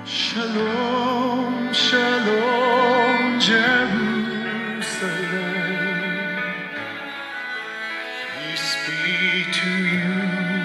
Shalom, shalom, Jerusalem. Peace be to you.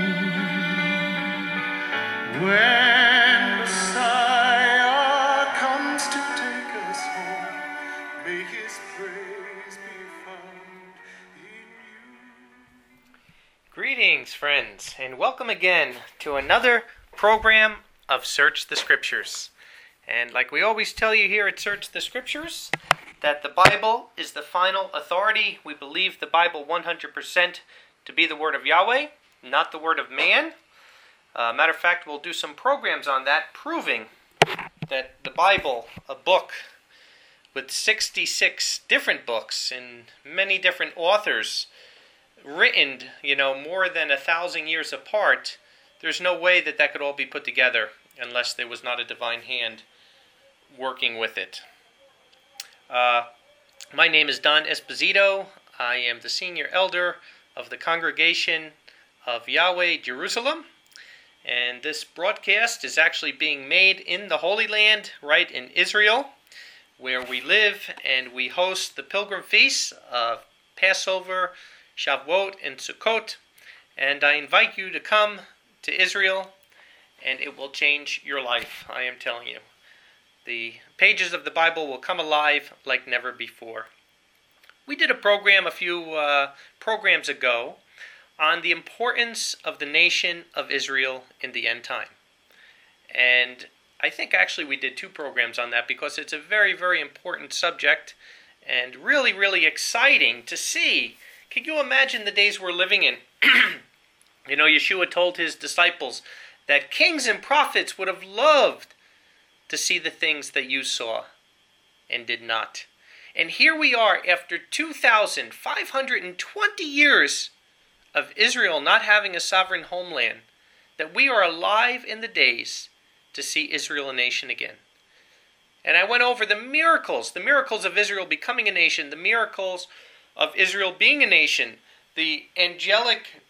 When Messiah comes to take us home, may his praise be found in you. Greetings, friends, and welcome again to another program of Search the Scriptures. And like we always tell you here at Search the Scriptures, that the Bible is the final authority. We believe the Bible 100% to be the Word of Yahweh, not the Word of man. Matter of fact, we'll do some programs on that, proving that the Bible, a book with 66 different books and many different authors, written, more than 1,000 years apart, there's no way that could all be put together unless there was not a divine hand working with it. My name is Don Esposito. I am the senior elder of the Congregation of Yahweh Jerusalem. And this broadcast is actually being made in the Holy Land, right in Israel, where we live, and we host the pilgrim feasts of Passover, Shavuot, and Sukkot. And I invite you to come to Israel, and it will change your life, I am telling you. The pages of the Bible will come alive like never before. We did a program a few programs ago on the importance of the nation of Israel in the end time. And I think actually we did 2 programs on that because it's a very, very important subject and really, really exciting to see. Can you imagine the days we're living in? Yeshua told his disciples that kings and prophets would have loved to see the things that you saw and did not. And here we are after 2,520 years of Israel not having a sovereign homeland, that we are alive in the days to see Israel a nation again. And I went over the miracles of Israel becoming a nation, the miracles of Israel being a nation, the angelic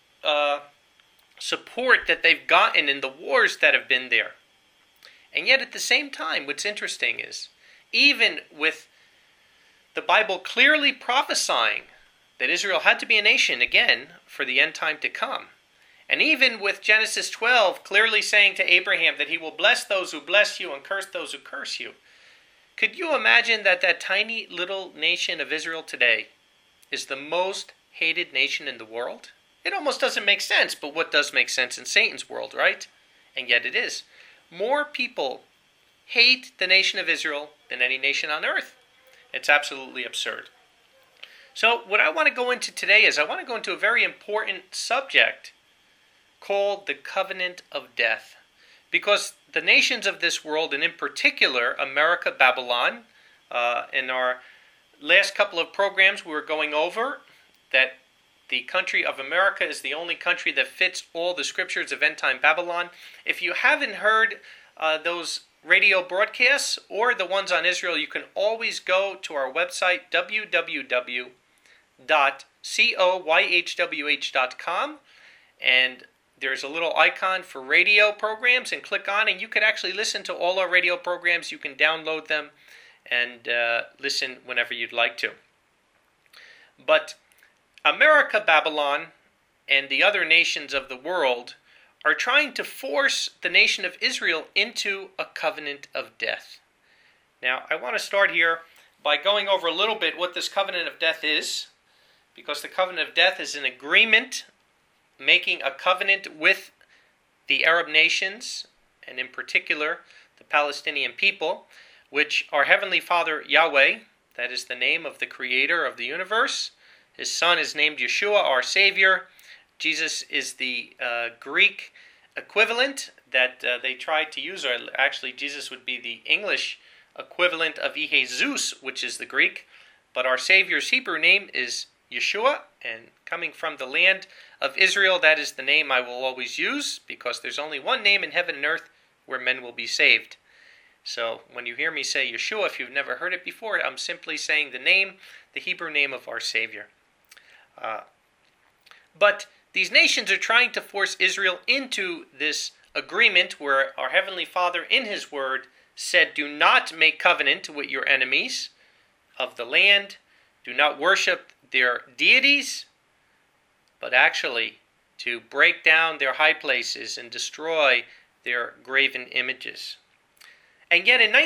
support that they've gotten in the wars that have been there. And yet at the same time, what's interesting is, even with the Bible clearly prophesying that Israel had to be a nation again for the end time to come, and even with Genesis 12 clearly saying to Abraham that he will bless those who bless you and curse those who curse you, could you imagine that tiny little nation of Israel today is the most hated nation in the world? It almost doesn't make sense, but what does make sense in Satan's world, right? And yet it is. More people hate the nation of Israel than any nation on earth. It's absolutely absurd. So what I want to go into today is I want to go into a very important subject called the covenant of death. Because the nations of this world, and in particular America, Babylon, in our last couple of programs we were going over that the country of America is the only country that fits all the scriptures of end-time Babylon. If you haven't heard those radio broadcasts or the ones on Israel, you can always go to our website, www.coyhwh.com, and there's a little icon for radio programs, and click on, and you can actually listen to all our radio programs. You can download them and listen whenever you'd like to. But America, Babylon, and the other nations of the world are trying to force the nation of Israel into a covenant of death. Now, I want to start here by going over a little bit what this covenant of death is, because the covenant of death is an agreement, making a covenant with the Arab nations, and in particular the Palestinian people, which our Heavenly Father Yahweh, that is the name of the Creator of the universe. His Son is named Yeshua, our Savior. Jesus is the Greek equivalent that they tried to use, or actually Jesus would be the English equivalent of Jesus, which is the Greek. But our Savior's Hebrew name is Yeshua, and coming from the land of Israel, that is the name I will always use, because there's only one name in heaven and earth where men will be saved. So when you hear me say Yeshua, if you've never heard it before, I'm simply saying the name, the Hebrew name of our Savior. But these nations are trying to force Israel into this agreement where our Heavenly Father in His Word said, do not make covenant with your enemies of the land, do not worship their deities, but actually to break down their high places and destroy their graven images. And yet in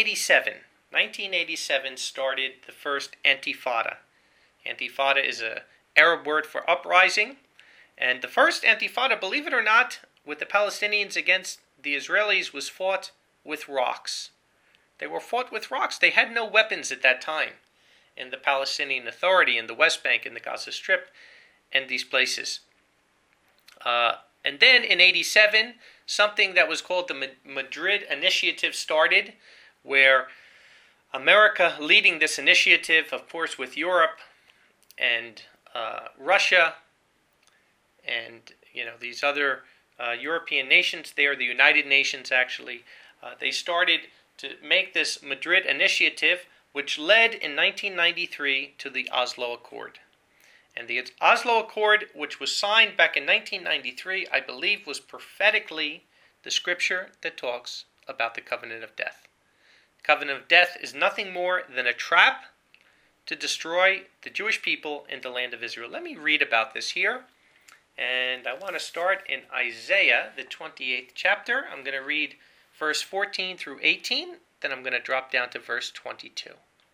1987 started the first Intifada. Intifada is an Arab word for uprising. And the first Intifada, believe it or not, with the Palestinians against the Israelis was fought with rocks. They were fought with rocks. They had no weapons at that time in the Palestinian Authority, in the West Bank, in the Gaza Strip, and these places. And then in 87, something that was called the Madrid Initiative started, where America leading this initiative, of course, with Europe and Russia and these other European nations. They are the United Nations, actually. They started to make this Madrid Initiative, which led in 1993 to the Oslo Accord. And the Oslo Accord, which was signed back in 1993, I believe was prophetically the scripture that talks about the covenant of death. The covenant of death is nothing more than a trap to destroy the Jewish people in the land of Israel. Let me read about this here. And I want to start in Isaiah, the 28th chapter. I'm going to read verse 14 through 18. Then I'm going to drop down to verse 22.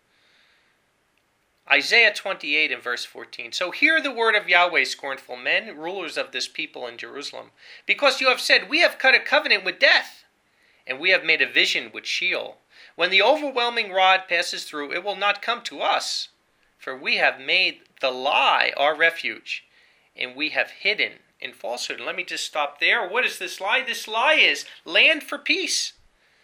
Isaiah 28 and verse 14. So hear the word of Yahweh, scornful men, rulers of this people in Jerusalem. Because you have said, we have cut a covenant with death, and we have made a vision with Sheol. When the overwhelming rod passes through, it will not come to us. For we have made the lie our refuge, and we have hidden in falsehood. Let me just stop there. What is this lie? This lie is land for peace.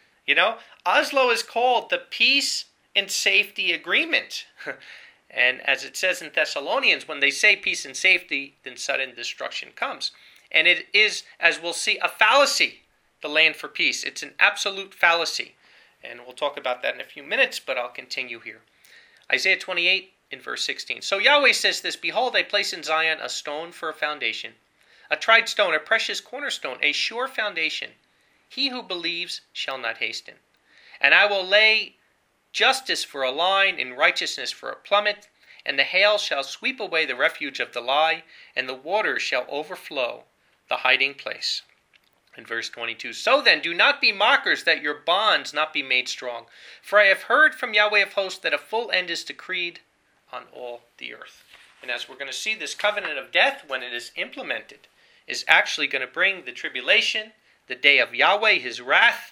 Oslo is called the Peace and Safety Agreement. And as it says in Thessalonians, when they say peace and safety, then sudden destruction comes. And it is, as we'll see, a fallacy, the land for peace. It's an absolute fallacy. And we'll talk about that in a few minutes, but I'll continue here. Isaiah 28 in verse 16. So Yahweh says this, behold, I place in Zion a stone for a foundation, a tried stone, a precious cornerstone, a sure foundation. He who believes shall not hasten. And I will lay justice for a line, and righteousness for a plummet, and the hail shall sweep away the refuge of the lie, and the waters shall overflow the hiding place. In verse 22, so then, do not be mockers, that your bonds not be made strong. For I have heard from Yahweh of hosts that a full end is decreed on all the earth. And as we're going to see, this covenant of death, when it is implemented, is actually going to bring the tribulation, the day of Yahweh, his wrath,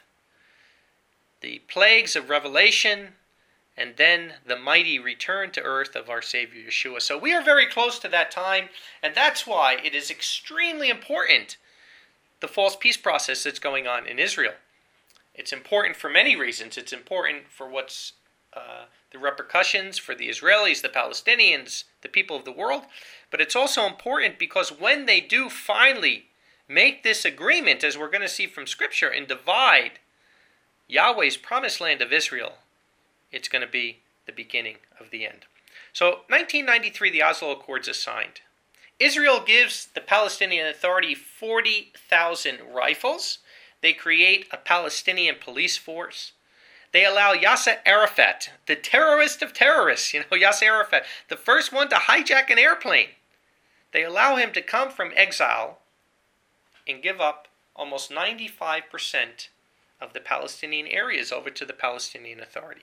the plagues of Revelation, and then the mighty return to earth of our Savior Yeshua. So we are very close to that time, and that's why it is extremely important, the false peace process that's going on in Israel. It's important for many reasons. It's important for what's the repercussions for the Israelis, the Palestinians, the people of the world. But it's also important because when they do finally make this agreement, as we're going to see from Scripture, and divide Yahweh's promised land of Israel, it's going to be the beginning of the end. So 1993, the Oslo Accords is signed. Israel gives the Palestinian Authority 40,000 rifles. They create a Palestinian police force. They allow Yasser Arafat, the terrorist of terrorists, Yasser Arafat, the first one to hijack an airplane. They allow him to come from exile and give up almost 95% of the Palestinian areas over to the Palestinian Authority.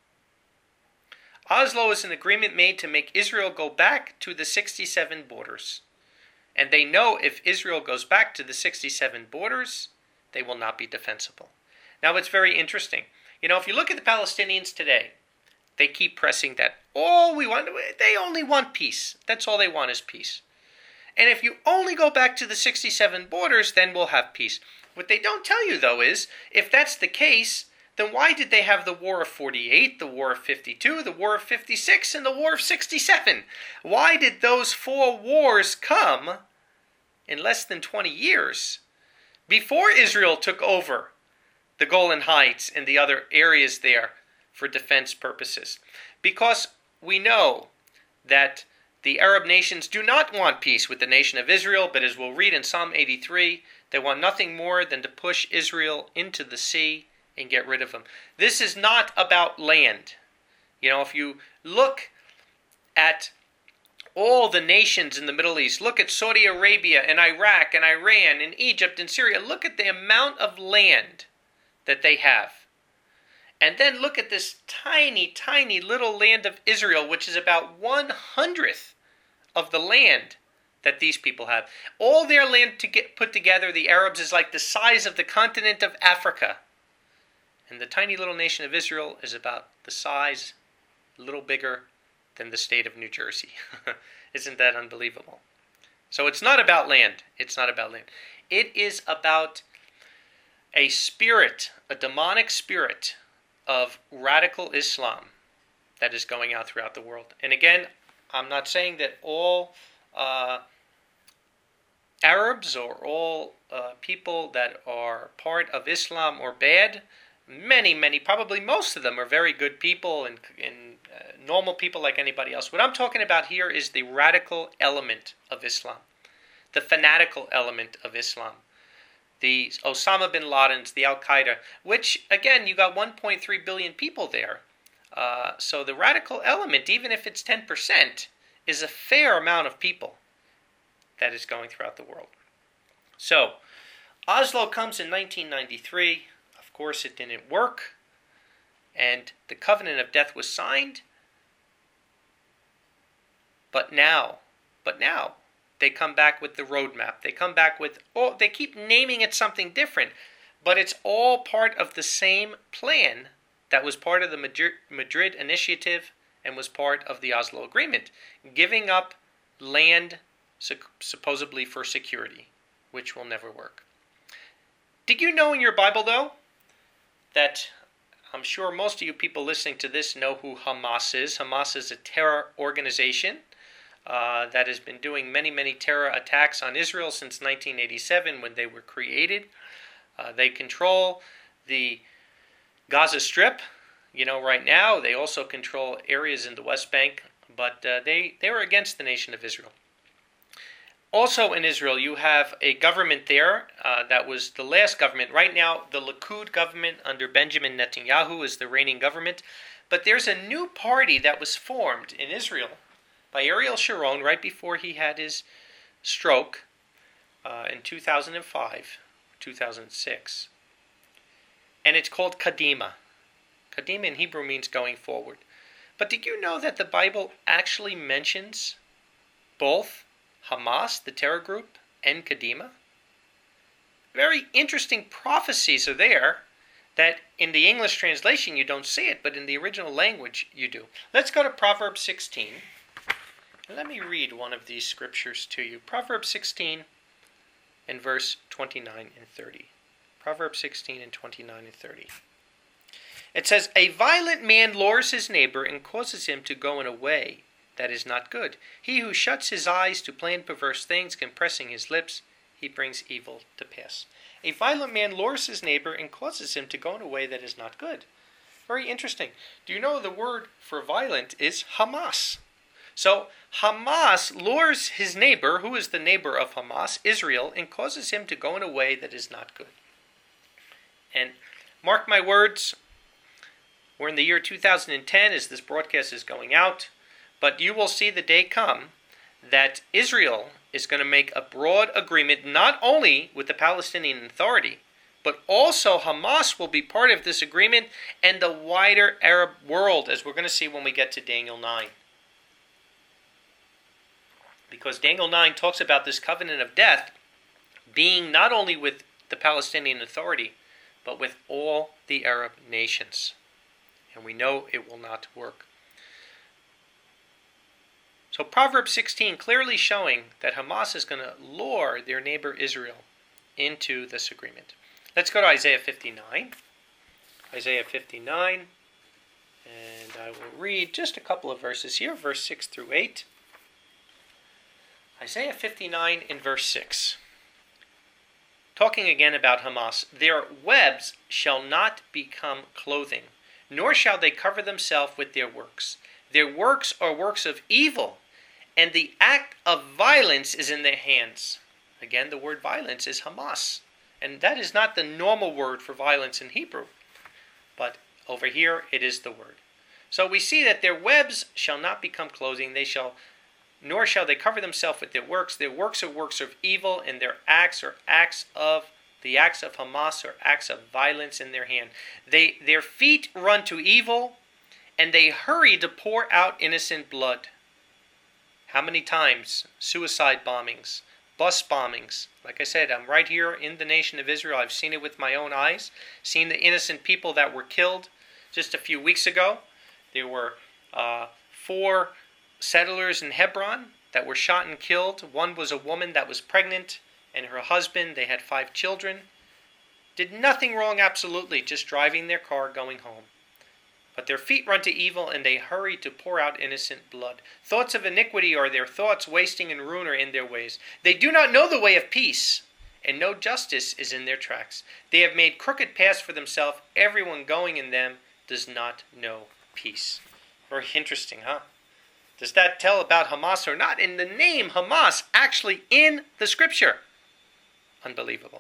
Oslo is an agreement made to make Israel go back to the 67 borders. And they know if Israel goes back to the 67 borders, they will not be defensible. Now it's very interesting. If you look at the Palestinians today, they keep pressing that they only want peace. That's all they want is peace. And if you only go back to the 67 borders, then we'll have peace. What they don't tell you, though, is if that's the case, then why did they have the War of 48, the War of 52, the War of 56, and the War of 67? Why did those 4 wars come in less than 20 years before Israel took over the Golan Heights and the other areas there for defense purposes? Because we know that the Arab nations do not want peace with the nation of Israel, but as we'll read in Psalm 83, they want nothing more than to push Israel into the sea and get rid of them. This is not about land. You know, if you look at all the nations in the Middle East, look at Saudi Arabia and Iraq and Iran and Egypt and Syria, look at the amount of land that they have. And then look at this tiny, tiny little land of Israel, which is about 1/100th of the land that these people have. All their land to get put together, the Arabs, is like the size of the continent of Africa. And the tiny little nation of Israel is about the size, a little bigger than the state of New Jersey. Isn't that unbelievable? So it's not about land. It's not about land. It is about a spirit, a demonic spirit of radical Islam that is going out throughout the world. And again, I'm not saying that all Arabs or all people that are part of Islam are bad. Many, probably most of them are very good people and normal people like anybody else. What I'm talking about here is the radical element of Islam, the fanatical element of Islam, the Osama bin Ladens, the Al-Qaeda, which, again, you got 1.3 billion people there. So the radical element, even if it's 10%, is a fair amount of people that is going throughout the world. So, Oslo comes in 1993. Of course, it didn't work, and the Covenant of Death was signed. But now, they come back with the roadmap. They come back with, they keep naming it something different, but it's all part of the same plan that was part of the Madrid Initiative and was part of the Oslo Agreement, giving up land supposedly for security, which will never work. Did you know in your Bible, though, that I'm sure most of you people listening to this know who Hamas is. Hamas is a terror organization that has been doing many terror attacks on Israel since 1987 when they were created. They control the Gaza Strip, right now. They also control areas in the West Bank, but they were against the nation of Israel. Also in Israel, you have a government there that was the last government. Right now, the Likud government under Benjamin Netanyahu is the reigning government. But there's a new party that was formed in Israel by Ariel Sharon right before he had his stroke in 2005, 2006. And it's called Kadima. Kadima in Hebrew means going forward. But did you know that the Bible actually mentions both Hamas, the terror group, and Kadima? Very interesting prophecies are there that in the English translation you don't see it, but in the original language you do. Let's go to Proverbs 16. Let me read one of these scriptures to you. Proverbs 16 and verse 29 and 30. Proverbs 16 and 29 and 30. It says, "A violent man lures his neighbor and causes him to go in a way that is not good. He who shuts his eyes to plan perverse things, compressing his lips, he brings evil to pass." A violent man lures his neighbor and causes him to go in a way that is not good. Very interesting. Do you know the word for violent is Hamas? So Hamas lures his neighbor, who is the neighbor of Hamas, Israel, and causes him to go in a way that is not good. And mark my words, we're in the year 2010 as this broadcast is going out. But you will see the day come that Israel is going to make a broad agreement not only with the Palestinian Authority, but also Hamas will be part of this agreement and the wider Arab world, as we're going to see when we get to Daniel 9. Because Daniel 9 talks about this covenant of death being not only with the Palestinian Authority, but with all the Arab nations. And we know it will not work. So Proverbs 16 clearly showing that Hamas is going to lure their neighbor Israel into this agreement. Let's go to Isaiah 59. Isaiah 59. And I will read just a couple of verses here, verse 6 through 8. Isaiah 59 in verse 6. Talking again about Hamas. "Their webs shall not become clothing, nor shall they cover themselves with their works. Their works are works of evil, and the act of violence is in their hands. Again, the word violence is Hamas. And that is not the normal word for violence in Hebrew. But over here, it is the word. So we see that their webs shall not become clothing, nor shall they cover themselves with their works. Their works are works of evil, and their acts are acts of Hamas, or acts of violence in their hand. Their feet run to evil, and they hurry to pour out innocent blood. How many times? Suicide bombings, bus bombings. Like I said, I'm right here in the nation of Israel. I've seen it with my own eyes, seen the innocent people that were killed just a few weeks ago. There were 4 settlers in Hebron that were shot and killed. One was a woman that was pregnant, and her husband, they had 5 children. Did nothing wrong, absolutely, just driving their car going home. But their feet run to evil, and they hurry to pour out innocent blood. Thoughts of iniquity are their thoughts, wasting and ruin are in their ways. They do not know the way of peace, and no justice is in their tracks. They have made crooked paths for themselves. Everyone going in them does not know peace. Very interesting, huh? Does that tell about Hamas or not? And the name Hamas actually in the scripture. Unbelievable.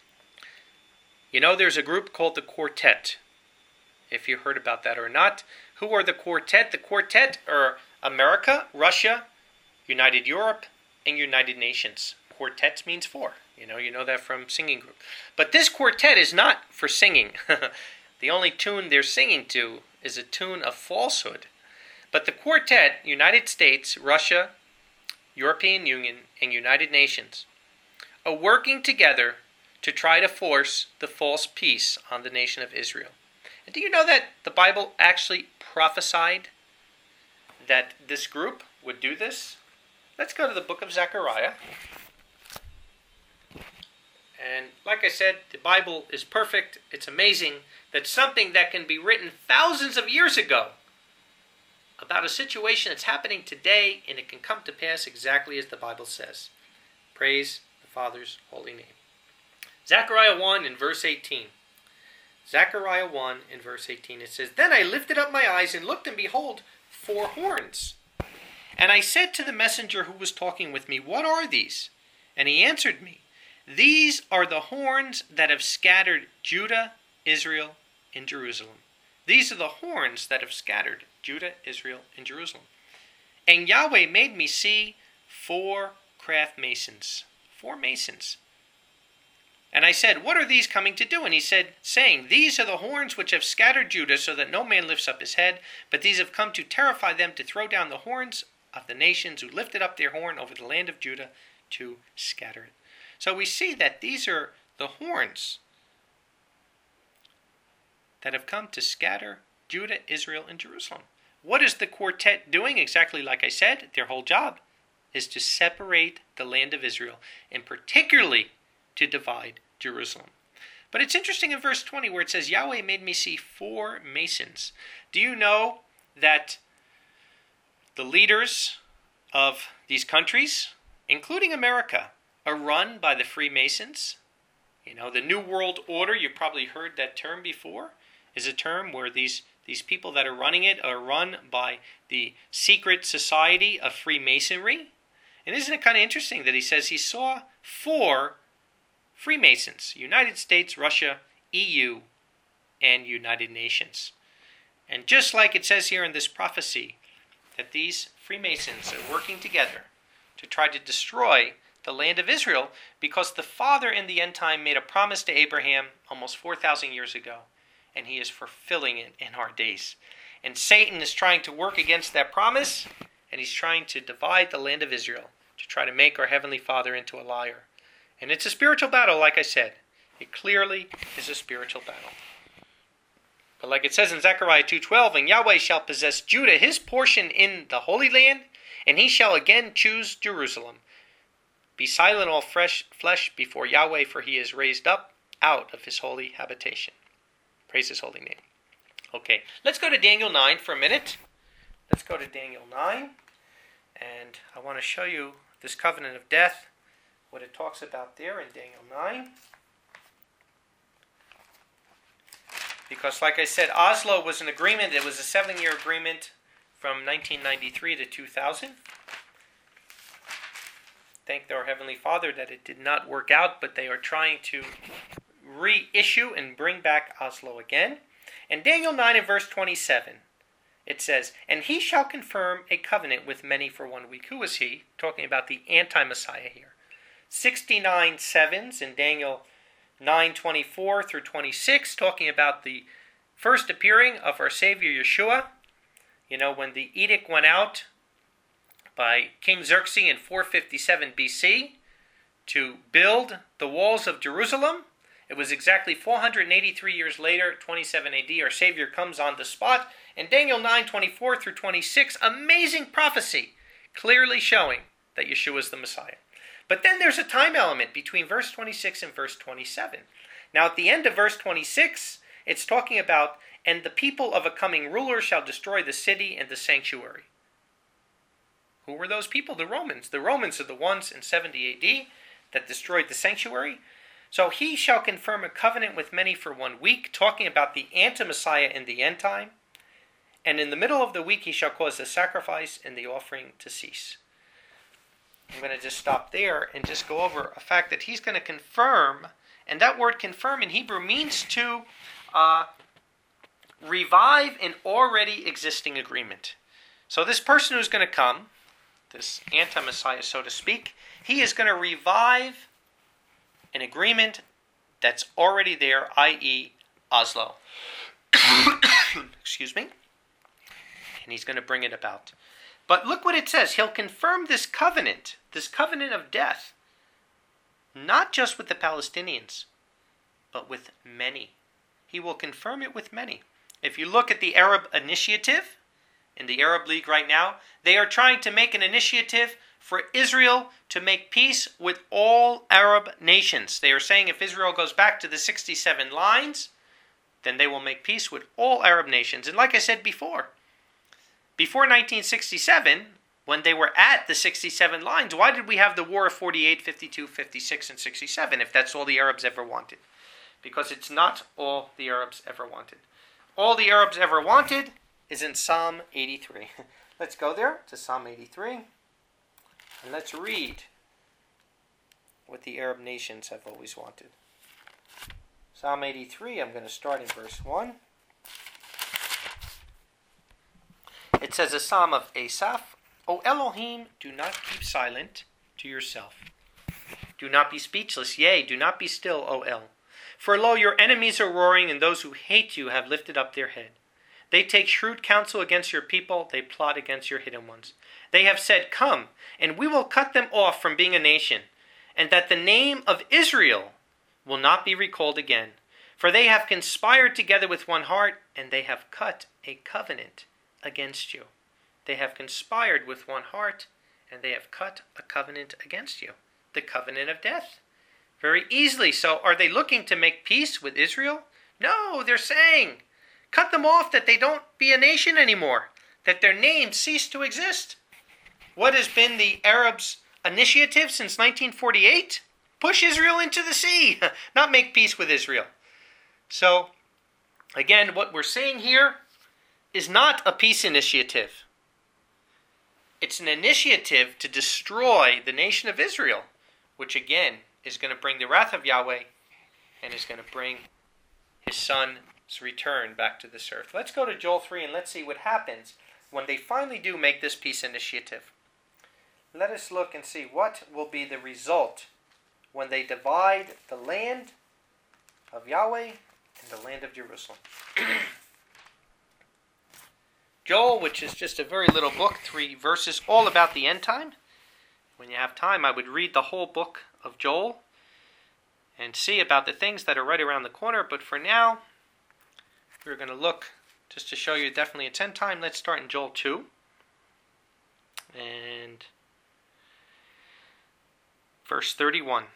You know, there's a group called the Quartet. If you heard about that or not. Who are the Quartet? The Quartet are America, Russia, United Europe, and United Nations. Quartet means 4. You know that from singing group. But this quartet is not for singing. The only tune they're singing to is a tune of falsehood. But the quartet, United States, Russia, European Union, and United Nations, are working together to try to force the false peace on the nation of Israel. And do you know that the Bible actually prophesied that this group would do this? Let's go to the book of Zechariah. And like I said, the Bible is perfect. It's amazing that something that can be written thousands of years ago about a situation that's happening today, and it can come to pass exactly as the Bible says. Praise the Father's holy name. Zechariah 1 in verse 18. Zechariah 1 in verse 18, it says, Then I lifted up my eyes and looked, and behold, 4 horns. And I said to the messenger who was talking with me, What are these? And he answered me, These are the horns that have scattered Judah, Israel, and Jerusalem. These are the horns that have scattered Judah, Israel, and Jerusalem. And Yahweh made me see 4 craft masons. 4 masons. And I said, What are these coming to do? And he said, saying, These are the horns which have scattered Judah, so that no man lifts up his head. But these have come to terrify them, to throw down the horns of the nations who lifted up their horn over the land of Judah, to scatter it. So we see that these are the horns that have come to scatter Judah, Israel, and Jerusalem. What is the quartet doing? Exactly like I said, their whole job is to separate the land of Israel, and particularly to divide Jerusalem. But it's interesting in verse 20 where it says, Yahweh made me see 4 masons. Do you know that the leaders of these countries, including America, are run by the Freemasons? You know, the New World Order, you've probably heard that term before, is a term where these people that are running it are run by the secret society of Freemasonry. And isn't it kind of interesting that he says he saw 4 Freemasons, United States, Russia, EU, and United Nations. And just like it says here in this prophecy, that these Freemasons are working together to try to destroy the land of Israel, because the Father in the end time made a promise to Abraham almost 4,000 years ago, and he is fulfilling it in our days. And Satan is trying to work against that promise, and he's trying to divide the land of Israel to try to make our Heavenly Father into a liar. And it's a spiritual battle, like I said. It clearly is a spiritual battle. But like it says in Zechariah 2:12, And Yahweh shall possess Judah his portion in the Holy Land, and he shall again choose Jerusalem. Be silent all flesh before Yahweh, for he is raised up out of his holy habitation. Praise his holy name. Okay, let's go to Daniel 9 for a minute. Let's go to Daniel 9. And I want to show you this covenant of death, what it talks about there in Daniel 9. Because like I said, Oslo was an agreement. It was a 7-year agreement from 1993 to 2000. thank our Heavenly Father that it did not work out, but they are trying to reissue and bring back Oslo again. In Daniel 9 and verse 27, it says, "And he shall confirm a covenant with many for 1 week." Who is he? Talking about the anti-Messiah here. 69 sevens in Daniel 9:24 through 26, talking about the first appearing of our Savior Yeshua. You know, when the edict went out by King Xerxes in 457 BC to build the walls of Jerusalem, it was exactly 483 years later, 27 AD, our Savior comes on the spot. In Daniel 9:24 through 26, amazing prophecy, clearly showing that Yeshua is the Messiah. But then there's a time element between verse 26 and verse 27. Now at the end of verse 26, it's talking about, "And the people of a coming ruler shall destroy the city and the sanctuary." Who were those people? The Romans. The Romans are the ones in 70 AD that destroyed the sanctuary. So he shall confirm a covenant with many for 1 week, talking about the anti-Messiah in the end time. And in the middle of the week he shall cause the sacrifice and the offering to cease. I'm going to just stop there and just go over a fact that he's going to confirm, and that word confirm in Hebrew means to revive an already existing agreement. So this person who's going to come, this anti-Messiah, so to speak, he is going to revive an agreement that's already there, i.e. Oslo. Excuse me. And he's going to bring it about. But look what it says. He'll confirm this covenant of death, not just with the Palestinians, but with many. He will confirm it with many. If you look at the Arab Initiative in the Arab League right now, they are trying to make an initiative for Israel to make peace with all Arab nations. They are saying if Israel goes back to the 67 lines, then they will make peace with all Arab nations. And like I said before 1967, when they were at the 67 lines, why did we have the War of 48, 52, 56, and 67 if that's all the Arabs ever wanted? Because it's not all the Arabs ever wanted. All the Arabs ever wanted is in Psalm 83. Let's go there to Psalm 83, and let's read what the Arab nations have always wanted. Psalm 83, I'm going to start in verse 1. It says, a psalm of Asaph, O Elohim, do not keep silent to yourself. Do not be speechless, yea, do not be still, O El. For lo, your enemies are roaring, and those who hate you have lifted up their head. They take shrewd counsel against your people, they plot against your hidden ones. They have said, come, and we will cut them off from being a nation, and that the name of Israel will not be recalled again. For they have conspired together with one heart, and they have cut a covenant against you. They have conspired with one heart, and they have cut a covenant against you. The covenant of death. Very easily. So are they looking to make peace with Israel? No, they're saying, cut them off, that they don't be a nation anymore, that their names cease to exist. What has been the Arabs' initiative since 1948? Push Israel into the sea, not make peace with Israel. So, again, what we're seeing here is not a peace initiative. It's an initiative to destroy the nation of Israel, which again is going to bring the wrath of Yahweh and is going to bring his son's return back to this earth. Let's go to Joel 3 and let's see what happens when they finally do make this peace initiative. Let us look and see what will be the result when they divide the land of Yahweh and the land of Jerusalem. Joel, which is just a very little book, 3 verses, all about the end time. When you have time, I would read the whole book of Joel and see about the things that are right around the corner. But for now, we're going to look, just to show you definitely it's end time. Let's start in Joel 2. And verse 31.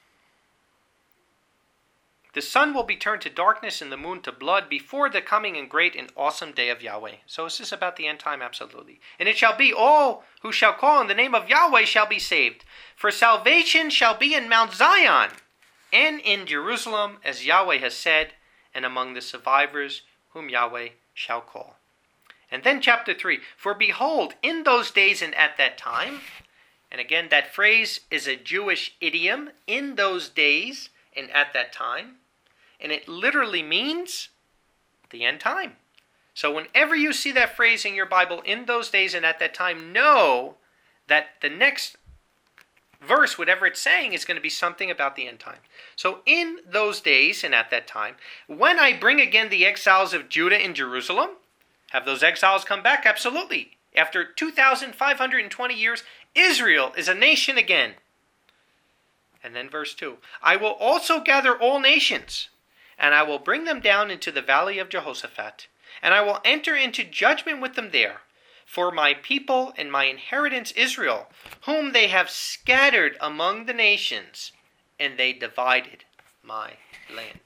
The sun will be turned to darkness and the moon to blood before the coming and great and awesome day of Yahweh. So is this about the end time? Absolutely. And it shall be, all who shall call on the name of Yahweh shall be saved. For salvation shall be in Mount Zion and in Jerusalem, as Yahweh has said, and among the survivors whom Yahweh shall call. And then chapter 3. For behold, in those days and at that time, And again, that phrase is a Jewish idiom in those days and at that time. And it literally means the end time. So whenever you see that phrase in your Bible, in those days and at that time, know that the next verse, whatever it's saying, is going to be something about the end time. So in those days and at that time, when I bring again the exiles of Judah in Jerusalem, have those exiles come back? Absolutely. After 2,520 years, Israel is a nation again. And then verse 2, I will also gather all nations, and I will bring them down into the valley of Jehoshaphat, and I will enter into judgment with them there, for my people and my inheritance Israel, whom they have scattered among the nations, and they divided my land.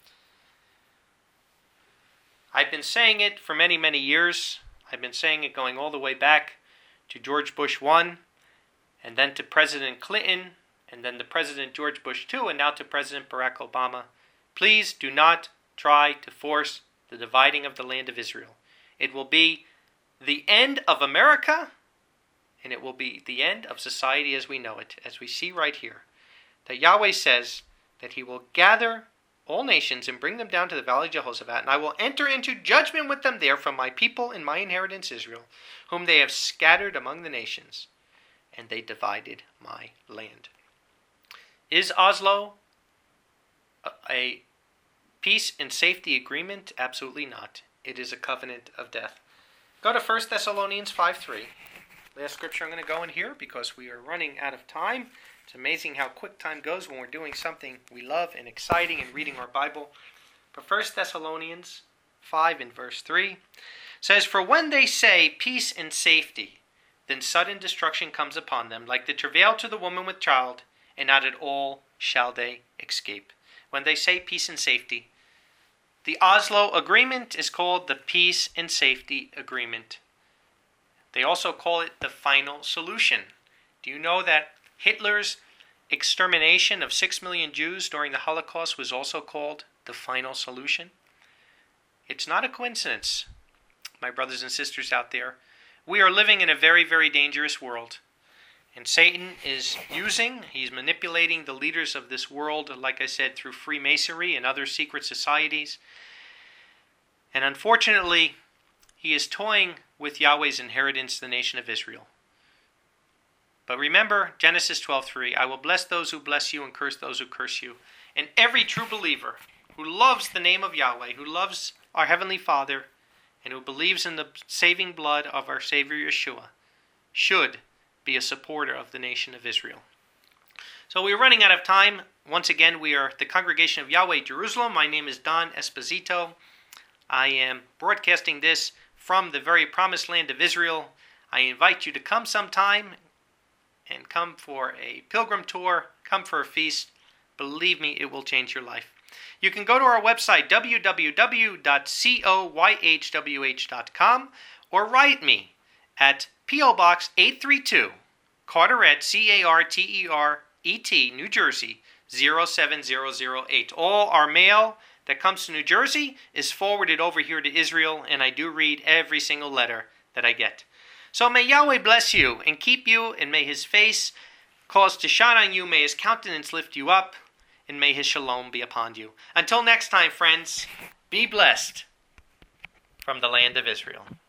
I've been saying it for many, many years. I've been saying it going all the way back to George Bush 1, and then to President Clinton, and then to President George Bush 2, and now to President Barack Obama. Please do not try to force the dividing of the land of Israel. It will be the end of America, and it will be the end of society as we know it, as we see right here. That Yahweh says that he will gather all nations and bring them down to the valley of Jehoshaphat, and I will enter into judgment with them there from my people and my inheritance Israel, whom they have scattered among the nations, and they divided my land. Is Oslo a peace and safety agreement? Absolutely not. It is a covenant of death. Go to 1 Thessalonians 5:3. Last scripture I'm going to go in here because we are running out of time. It's amazing how quick time goes when we're doing something we love and exciting and reading our Bible. But 1 Thessalonians 5 in verse 3 says, For when they say peace and safety, then sudden destruction comes upon them, like the travail to the woman with child, and not at all shall they escape. When they say peace and safety, the Oslo Agreement is called the Peace and Safety Agreement. They also call it the final solution. Do you know that Hitler's extermination of 6 million Jews during the Holocaust was also called the final solution? It's not a coincidence, my brothers and sisters out there. We are living in a very, very dangerous world. And Satan is he's manipulating the leaders of this world, like I said, through Freemasonry and other secret societies. And unfortunately, he is toying with Yahweh's inheritance, the nation of Israel. But remember, Genesis 12:3, I will bless those who bless you and curse those who curse you. And every true believer who loves the name of Yahweh, who loves our Heavenly Father, and who believes in the saving blood of our Savior Yeshua, should be a supporter of the nation of Israel. So we're running out of time. Once again, we are the Congregation of Yahweh Jerusalem. My name is Don Esposito. I am broadcasting this from the very promised land of Israel. I invite you to come sometime and come for a pilgrim tour, come for a feast. Believe me, it will change your life. You can go to our website, www.coyhwh.com, or write me at P.O. Box 832, Carteret, Carteret, New Jersey, 07008. All our mail that comes to New Jersey is forwarded over here to Israel, and I do read every single letter that I get. So may Yahweh bless you and keep you, and may his face cause to shine on you, may his countenance lift you up, and may his shalom be upon you. Until next time, friends, be blessed from the land of Israel.